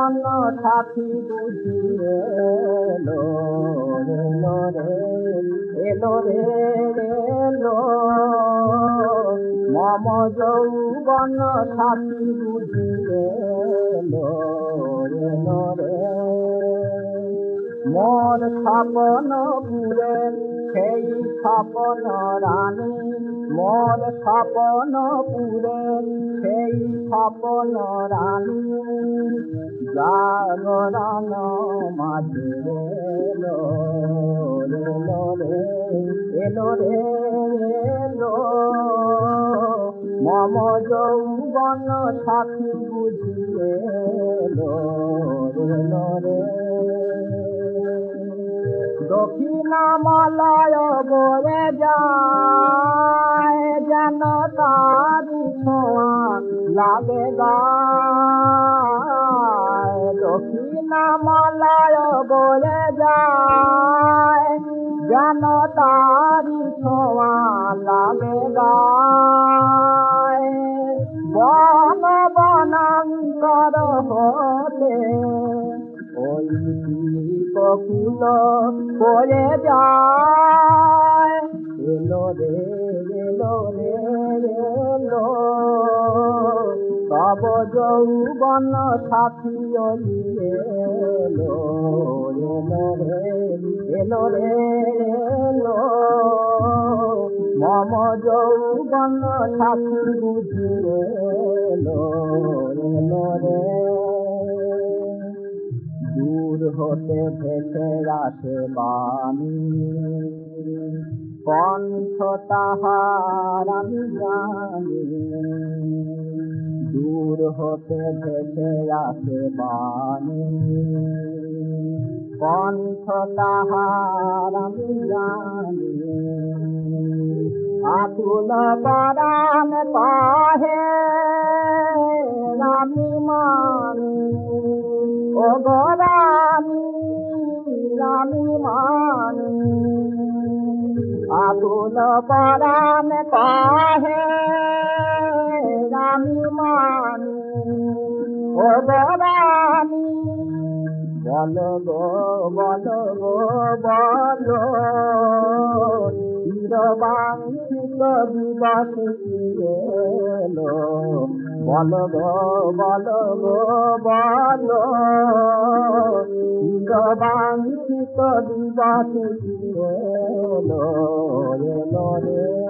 বন সাথী বুঝিয়ে এলো রে এলো রে এলো মম যৌবন সাথী বুঝিয়ে এলো রে মোর স্বপ্ন পুরে সেই স্বপ্ন রানী মোর স্বপ্ন পুরে সেই স্বপ্ন রানী জাগরণ মাঝে এলো রে এলো রে এলো মম যৌবন সাথী বুঝিয়ে এলো রে দক্ষিণামলয় বয়ে যায় যেন তারি ছোঁয়া লাগে গায় দক্ষিণামলয় বয়ে যায় যেন তারি ছোঁয়া লাগে গায় বন বনান্তর হতে ওই বকুল পড়ে যায় এলো রে এলো রে এলো তব যৌবন সাথী এলো রে এলো রে এলো মম যৌবন সাথী বুঝিয়ে এলো রে দূর হতে ভেসে আসে বাণী কণ্ঠ তাহার আমি জানি দূর হতে ভেসে আসে বাণী কণ্ঠ তাহার আমি জানি আকুল পরাণ কহে আমি মানি ও গো রানী মানি আকুল পরাণ কহে রানী মানি ও গো রানী বলো গো বলো গো বলো চিরবাঞ্ছিত দিবস এলো বলো গো বলো গো বলো চিরবাঞ্ছিত দিবস এলো রে